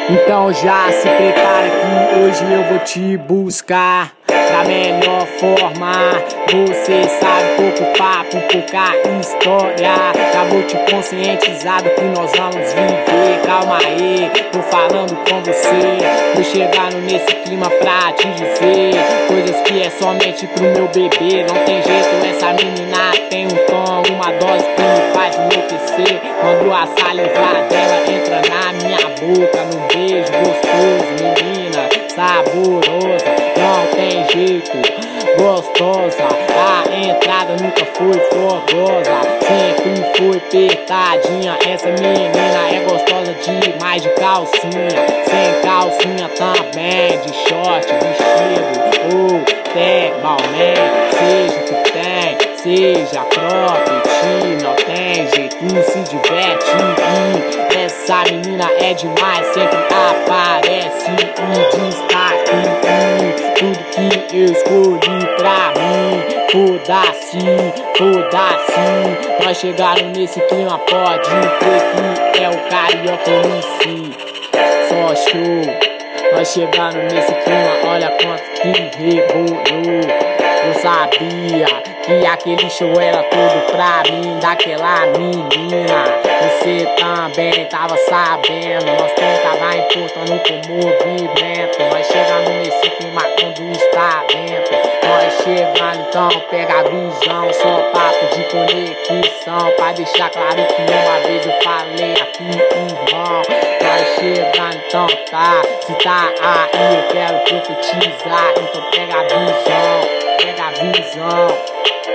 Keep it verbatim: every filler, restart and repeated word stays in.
Então já se prepara que hoje eu vou te buscar da melhor forma. Você sabe, pouco papo, pouca história. Já vou te conscientizar do que nós vamos viver. Calma aí, tô falando com você. Tô chegando nesse clima pra te dizer coisas que é somente pro meu bebê. Não tem jeito, essa menina tem um tom, uma dose que me faz enlouquecer. Quando a saliva dela entra na minha boca, num beijo gostoso, menina saborosa, não tem jeito, gostosa. A entrada nunca foi fogosa, sempre foi apertadinha. Essa menina é gostosa demais de calcinha, sem calcinha também, de short, vestido ou até balmain. Seja o que tem, seja cropped, não tem jeito, se diverte. E essa menina é demais, sempre aparece em destaque. E tudo que eu escolhi pra mim, foda-se, foda-se. Nós chegaram nesse clima, pode crer que é o carioca em si. Só show. Nós chegando nesse clima, olha quanto que rebolou. Eu sabia que aquele show era tudo pra mim, daquela menina. Você também tava sabendo, nós trem tava importando com o movimento. Nós chegando nesse clima com dos talentos. Nós chegando, então pega a visão, só papo de conexão, pra deixar claro que uma vez eu falei aqui, irmão. Nós chegando, então tá, se tá aí eu quero profetizar. Então pega a visão, pega a visão.